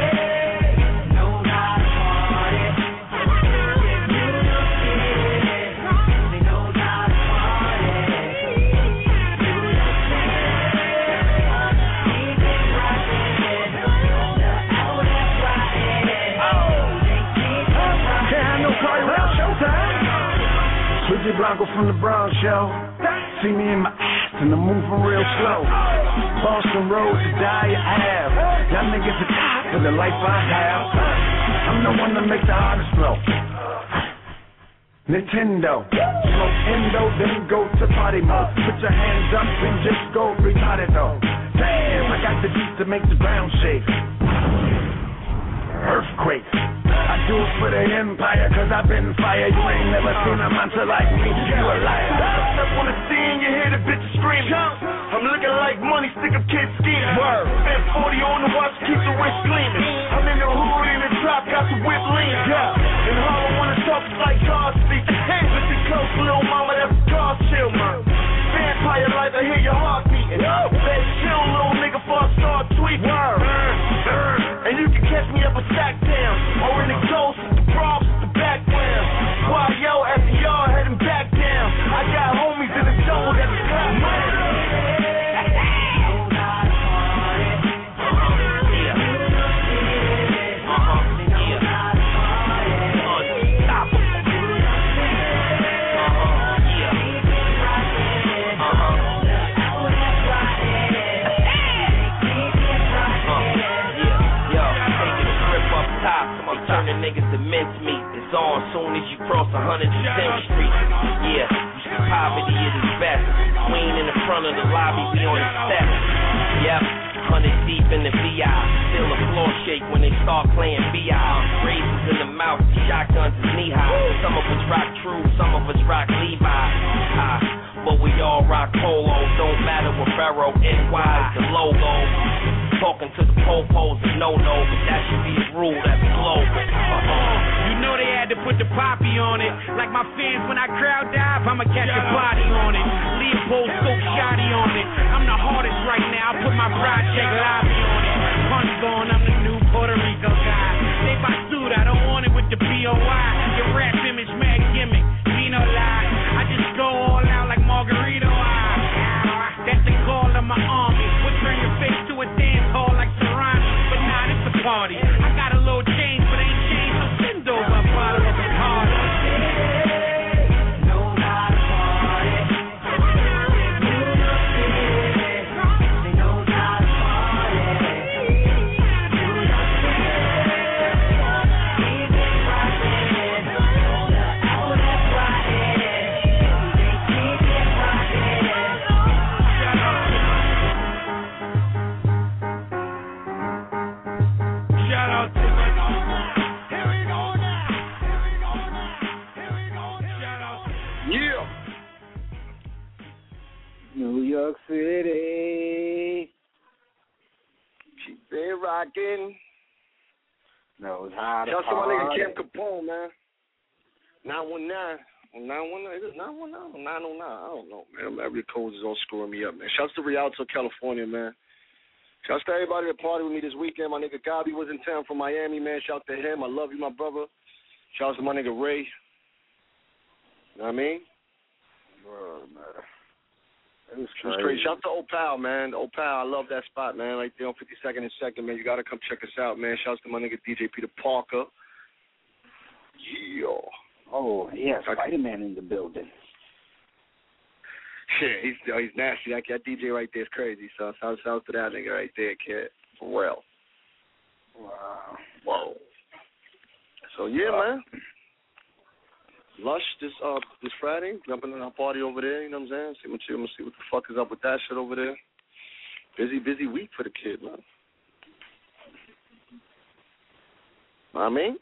Blanco from the Brown Show. See me in my ass and I'm moving real slow. Boston Road to die you have. Y'all niggas are tired for the life I have. I'm the one that make the hardest flow. Nintendo. Smoke endo, then go to party mode. Put your hands up and just go retarded though. Damn, I got the beat to make the ground shake. Earthquake. I do it for the empire, cause I've been fire. You ain't never seen a monster like me, you a liar. Step on the scene, you hear the bitches screaming. I'm looking like money, stick up kids scheming. Spent forty on the watch, keep the wrist gleaming. I'm in the hood, in the drop, got the whip leaning. Yeah, and Harlem wanna talk like God speak. Listen close, little mama, that's God chill, man. Vampire life, I hear your heart beating. Better chill, little nigga, before I start tweaking. And you can catch me up a sack down, or in the ghost, the Bronx, the background. Why yo, after y'all heading back down, I got homies in the zone that's clap man. Turning niggas to mincemeat. It's on soon as you cross one hundred tenth Street. Yeah, you see poverty at its best. Queen in the front of the lobby, we on the steps. Yep, hundred deep in the V I. Still a floor shake when they start playing V I. Razors in the mouth, shotguns is knee high. Some of us rock True, some of us rock Levi. Ah, but we all rock Polo. Don't matter what Barrow, N Y is the logo. Talking to the po-pos is no-no, but that should be a rule that's global. Uh-huh. You know they had to put the poppy on it. Like my fans, when I crowd dive, I'ma catch a body on it. Leopold Scope Shotty on it. I'm the hardest right now, I put my project lobby on it. Punch gone, I'm the new Puerto Rico guy. They buy suit, I don't want it with the B O I. Your rap image, mad gimmick, me no lie. I just go all out like Margarito. I, that's the call of my army. We'll turn your face to a dance hall like Serrano, but nah, it's a party. I got a little change, but ain't change, so send over a bottle of Bacardi. New York City. She been rocking. Knows how to Shout out to my party. nigga Camp Capone, man. nine one nine. nine one nine? Is it nine one nine or nine oh nine? I don't know, man. Every code is all screwing me up, man. Shouts to Rialto, California, man. Shouts to everybody that party with me this weekend. My nigga Gabi was in town from Miami, man. Shout to him. I love you, my brother. Shouts to my nigga Ray. You know what I mean? Bro, man. It was crazy. Shout out to Opal, man. Opal, I love that spot, man. Right there on fifty-second and second, man. You got to come check us out, man. Shout out to my nigga D J Peter Parker. Yeah. Oh, yeah, Spider-Man in the building. Yeah, he's he's nasty. That, that D J right there is crazy. So shout out to that nigga right there, kid. For real. Wow. Whoa. So, yeah, uh, man. Lush this uh this Friday, jumping in our party over there, you know what I'm saying? See what you, I'm gonna see what the fuck is up with that shit over there. Busy, busy week for the kid, man. Know what I mean?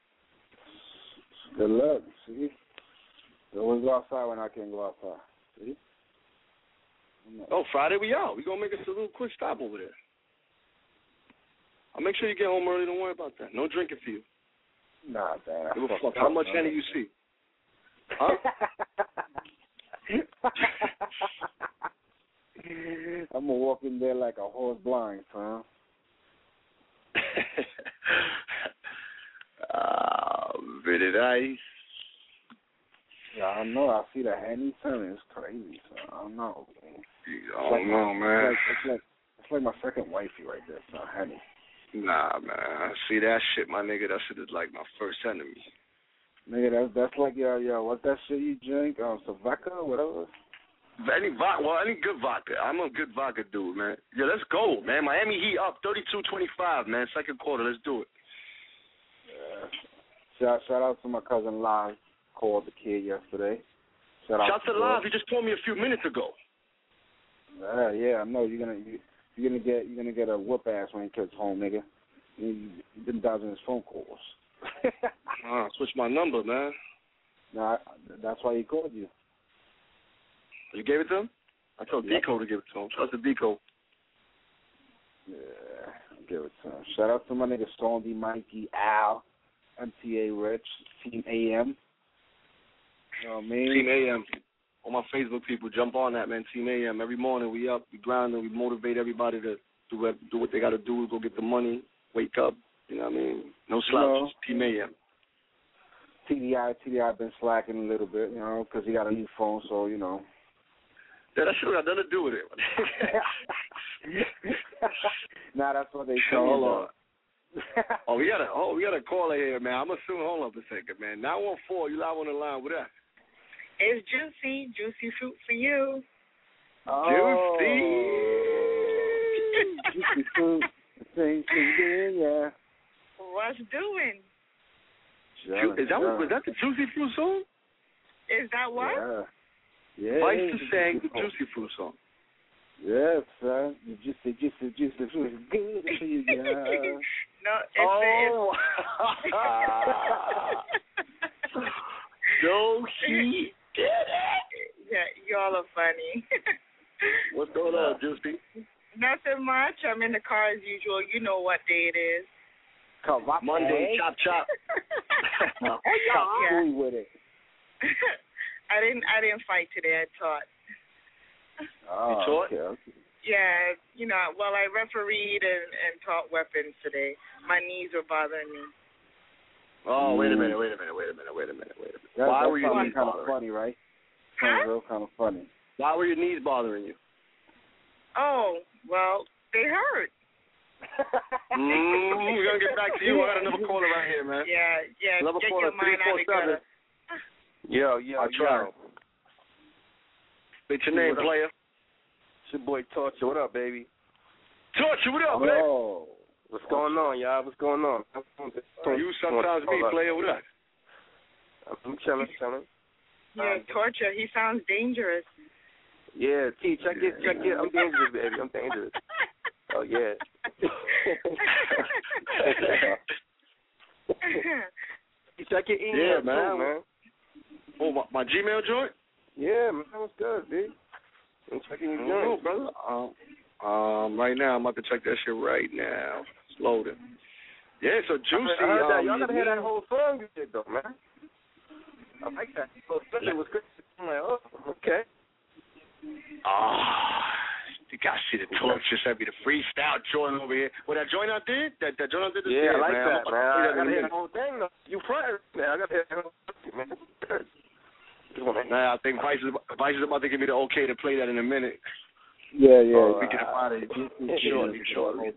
Good luck, see? They always go outside when I can't go outside. See? Oh, Friday we out. We gonna make us a little quick stop over there. I'll make sure you get home early, don't worry about that. No drinking for you. Nah, man. Give a fuck how much Henny you see. Huh? I'm gonna walk in there like a horse blind, son. Ah, very nice. Yeah, I know. I see the Henny son. It's crazy, son. I don't know. Man. I don't know, man. It's like, it's like it's like my second wifey right there, son. Henny. Nah, man. See that shit, my nigga. That shit is like my first enemy. Nigga, that's that's like yo yo. What's that shit you drink? Um, Savaka, whatever. Any vodka, well, any good vodka. I'm a good vodka dude, man. Yeah, let's go, man. Miami Heat up thirty-two twenty-five, man. Second quarter. Let's do it. Yeah. Shout shout out to my cousin Live. Called the kid yesterday. Shout, Shout out to to Live. He just called me a few minutes ago. Yeah, yeah, I know. You're gonna you, you're gonna get you're gonna get a whoop ass when he gets home, nigga. You, you've been dodging his phone calls. Ah, switch my number, man. Nah, that's why he called you. You gave it to him? I told Yep. Deco to give it to him. Trust the Deco. Yeah, I'll give it to him. Shout out to my nigga Stormy, Mikey, Al, M T A Rich, Team A M. You know what I mean? Team A M. All my Facebook people, jump on that, man. Team A M. Every morning we up, we grinding, we motivate everybody to do what, do what they got to do, go get the money, wake up. You know what I mean? No slouches. Team A M. T D I, T D I been slacking a little bit, you know, because he got a new phone, so, you know. Yeah, that shit got nothing to do with it. Nah, that's what they say. Hold on. oh, we got a oh, we got a caller here, man. I'm assuming. Hold up a second, man. nine one four, you live on the line with us. It's Juicy, Juicy Fruit for you. Oh. Juicy. Juicy Fruit. Sing, sing, yeah. What's doing? Ju- is that what, was that the Juicy Fruit song? Is that what? Yeah. Yeah. Vice to sang the Juicy Fruit song. Yes, son. The juicy, juicy, juicy fruit is good for you, yeah. No, it's oh. it's So he did it. Yeah, y'all are funny. What's going on, Juicy? Nothing much. I'm in the car as usual. You know what day it is. Come on, Monday, chop chop. Oh, yeah. Yeah. With it. I didn't. I didn't fight today. I taught. Oh, you taught? Okay, okay. Yeah, you know. Well, I refereed and, and taught weapons today. My knees were bothering me. Oh, wait a minute, wait a minute, wait a minute, wait a minute, wait a minute. That, Why that were your knees kind of bothering? funny, right? Huh? Sounds real kind of funny. Why were your knees bothering you? Oh, well, they hurt. mm, we're gonna get back to you. I got another caller right here, man. Yeah, yeah. Another get caller, your mind out of gutter. Yo, yo, I try. yo. What's your name, What up? player? It's your boy Torture. What up, baby? Torture, what up, man? Oh. What's going on, y'all? What's going on? Oh, you sometimes me, player. What up? I'm chilling, chilling. Yeah, Torture. He sounds dangerous. Yeah, T, check it, check it. I'm dangerous, baby. I'm dangerous. Oh, yeah. Check your email, Yeah, too, man. man. Oh, my, my Gmail joint? Yeah, man, what's good, dude? I'm checking your No, joint. brother. Um, um, right now, I'm about to check that shit right now. It's loading. Yeah, so Juicy. I heard that. Um, Y'all gotta hear that whole song you did, though, man. I like that. So especially was great. I'm like, oh, okay. Ah, you got to see the torture sent me the freestyle joint over here. What that joint I did? That that joint I did? Yeah, I like man. that, I'm, man. I'm, I gotta hear the whole thing, though. You front, man. I gotta hear the whole thing, man. Nah, I think Vice is, Vice is about to give me the okay to play that in a minute. Yeah, yeah. Oh, we get up out of here. Shortly, shortly.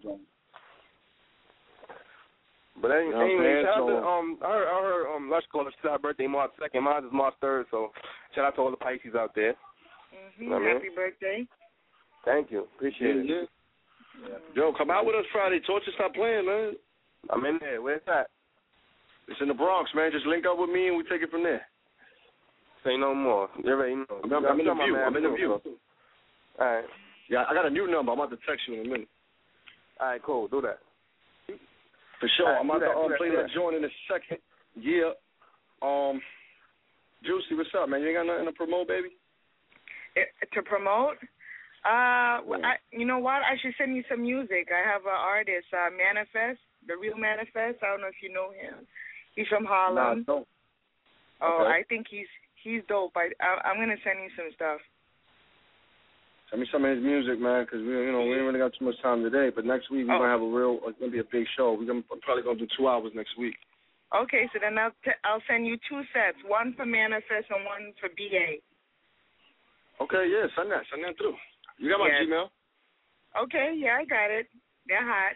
But anyway, You know what I'm anyway saying? shout out to, So- um, I heard, I heard um, Lush called her birthday March second. Mine is March third, so shout out to all the Pisces out there. Mm-hmm. You know what I mean? Happy birthday. Thank you. Appreciate it. Yeah. Yo, come out with us Friday. Torture, stop playing, man. I'm in there. Where's that? It's in the Bronx, man. Just link up with me and we take it from there. Say no more. You already know. I'm, I'm, I'm in the view. I'm in the view. All right. Yeah, I got a new number. I'm about to text you in a minute. All right, cool. Do that. For sure. All right, I'm about do to that, um, do that, play do that that. joint in a second. Yeah. Um, Juicy, what's up, man? You ain't got nothing to promote, baby? It, to promote? Uh, well, I, you know what? I should send you some music. I have an artist, uh, Manifest, the real Manifest. I don't know if you know him. He's from Harlem. Nah, don't. Oh, Okay. I think he's He's dope. I, I I'm gonna send you some stuff. Send me some of his music, man, because we, you know, we ain't really got too much time today. But next week we're oh. gonna have a real, it's gonna be a big show. We're gonna we're probably gonna do two hours next week. Okay, so then I'll t- I'll send you two sets, one for Manifest and one for B A. Okay, yeah, send that, send that through. You got my yes. Gmail? Okay, yeah, I got it. They're hot.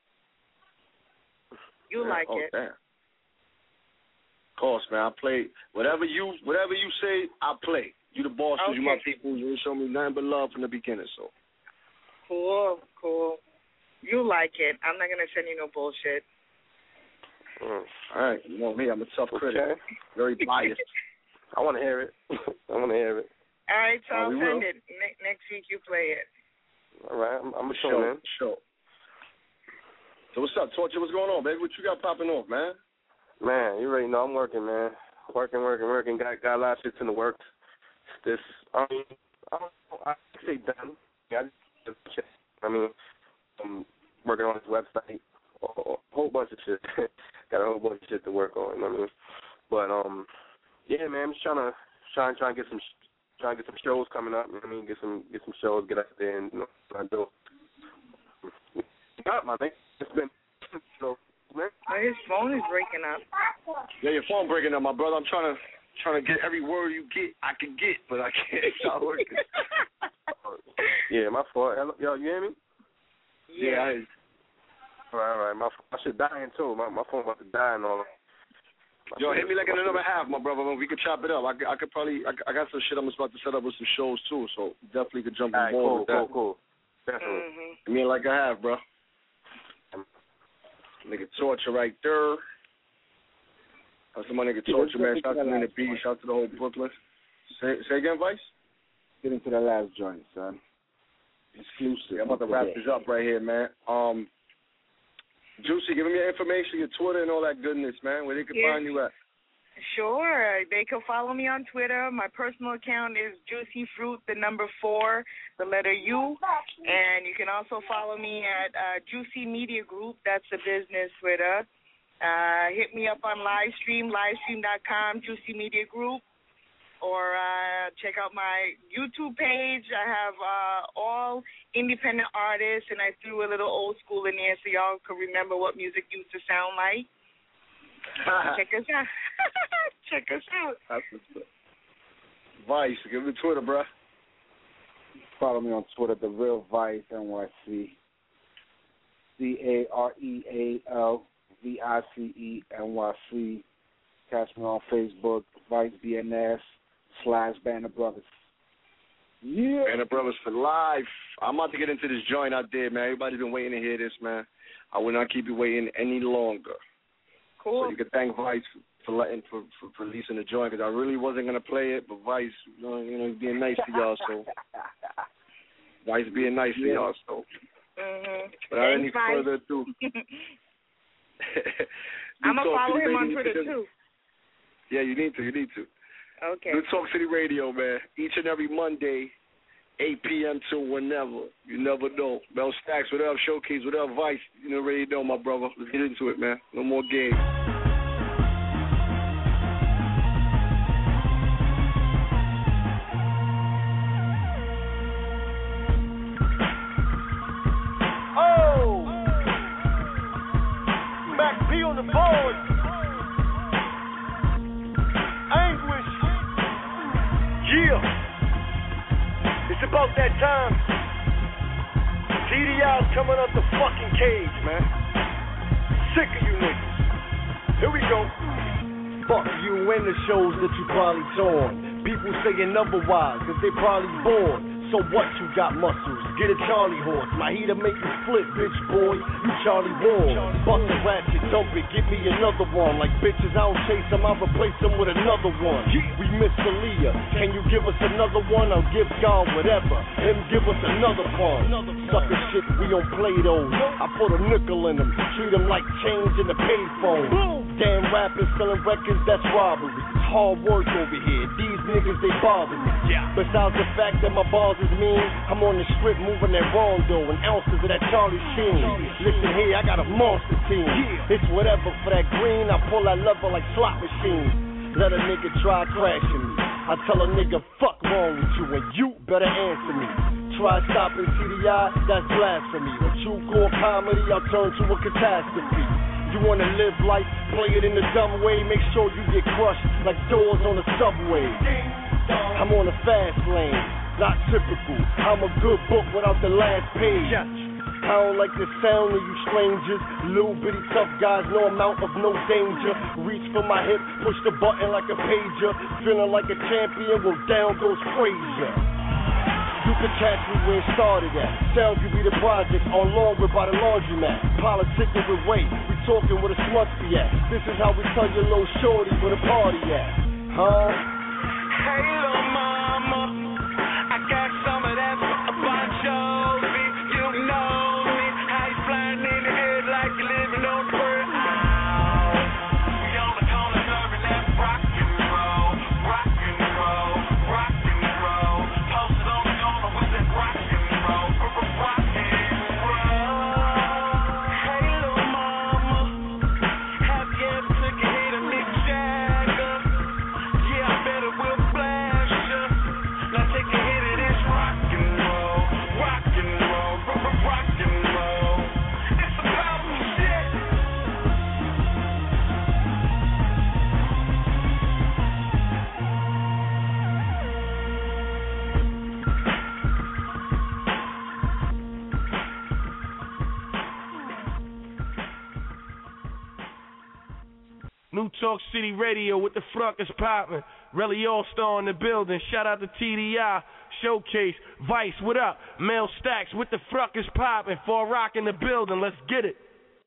You yeah, like oh, it? Damn. Of course, man. I play whatever you whatever you say. I play. You the boss. Okay. You my people. You show me nothing but love from the beginning. So. Cool, cool. You like it. I'm not gonna send you no bullshit. Mm. All right. You know me. I'm a tough critic. Okay. Very biased. I want to hear it. I want to hear it. All right, so oh, I'll send will. it ne- next week. You play it. All right. I'm, I'm a show, man. Show. So what's up, Torture? What's going on, baby? What you got popping off, man? Man, you already know I'm working, man. Working, working, working. Got got a lot of shit in the works. This, I mean, I don't know. I say done. Yeah, I, just, I mean, I'm working on his website. A whole bunch of shit. Got a whole bunch of shit to work on. You know what I mean? But um, yeah, man. I'm just trying to trying trying to get some trying to get some shows coming up. You know what I mean? Get some get some shows. Get out there and you know what I do. Got my thing. It's been so. Man. Oh, his phone is breaking up. Yeah, your phone breaking up, my brother. I'm trying to trying to get every word you get. I can get, but I can't. It's not working. Yeah, my fault. Hello, yo, you hear me? Yeah. yeah I, all right, all right. My my shit dying too. My my phone about to die and all. My yo, shit, hit me like in another half, my brother. We could chop it up. I, I could probably. I, I got some shit I'm about to set up with some shows too, so definitely could jump on right, board cool, with cool, that. Cool, cool. Definitely. Mm-hmm. I mean, like I have, bro. Nigga Torture right there. That's the my nigga Torture, man. Shout out to the B. Shout out to the whole Brooklyn. Say, say again, Vice? Get into the last joint, son. Exclusive. Yeah, I'm about to wrap this up right here, man. Um, Juicy, give me your information, your Twitter, and all that goodness, man. Where they can yeah. find you at. Sure. They can follow me on Twitter. My personal account is Juicy Fruit, the number four, the letter U. And you can also follow me at uh, Juicy Media Group. That's the business Twitter. Uh, hit me up on Livestream, livestream dot com, Juicy Media Group. Or uh, check out my YouTube page. I have uh, all independent artists, and I threw a little old school in there so y'all can remember what music used to sound like. Check us out. Check us out. That's what's up. Vice, give me Twitter, bruh. Follow me on Twitter, The Real Vice, N Y C. C A R E A L V I C E N Y C. Catch me on Facebook, Vice B N S slash Banner Brothers. Yeah. Banner Brothers for life. I'm about to get into this joint out there, man. Everybody's been waiting to hear this, man. I will not keep you waiting any longer. Cool. So you can thank Vice for letting for, for, for releasing the joint, because I really wasn't gonna play it, but Vice, you know, you know he's being nice to y'all, so Vice being nice yeah. to y'all, so. Mm-hmm. Without any further ado, I'm gonna follow him on Twitter too. Yeah, you need to. You need to. Okay. New Talk City Radio, man. Each and every Monday, eight p.m. to whenever. You never know. Mel Stacks, whatever, Showcase, whatever, Vice. You already know, my brother. Let's get into it, man. No more games. Oh! Mac P on the board. Anguish. Yeah. It's about that time. T D I's coming up the fucking cage, man. Sick of you niggas. Here we go. Fuck you and the shows that you probably torn. People saying otherwise, cause they probably bored. So what, you got muscles? Get a Charlie horse. My heater make you flip, bitch boy. You Charlie Ward. Bust a ratchet, dump it, give me another one. Like bitches, I don't chase them, I replace them with another one. We miss Aaliyah. Can you give us another one? I'll give God whatever. Him give us another one. Sucker shit, we don't play those. I put a nickel in them. Treat them like change in the payphone. Damn rappers selling records, that's robbery. It's hard work over here. These niggas, they bother me. Besides the fact that my bars is mean, I'm on the strip moving that Rondo and ounces of that Charlie Sheen. Listen here, I got a monster team. It's whatever for that green. I pull that lever like slot machines. Let a nigga try crashing me. I tell a nigga, fuck wrong with you, and you better answer me. Try stopping T D I, that's blasphemy. What you call comedy, I'll turn to a catastrophe. You wanna live life, play it in the dumb way, make sure you get crushed like doors on the subway. I'm on a fast lane, not typical. I'm a good book without the last page. I don't like the sound of you strangers. Little bitty tough guys, no amount of no danger. Reach for my hip, push the button like a pager. Feeling like a champion, well down goes Frazier. You can catch me where it started at. Sound could be the project, on longer by the laundromat. Politicking with weight, we talking where the sluts be at. This is how we tell your little shorty where the party at. Huh? Hey little mama, I got some of that Bon Jovi, you know. New Talk City Radio with the Fruckers poppin'. Relly All-Star in the building. Shout out to T D I. Showcase. Vice, what up? Mel Stacks with the Fruckers poppin'. For a rock in the building. Let's get it.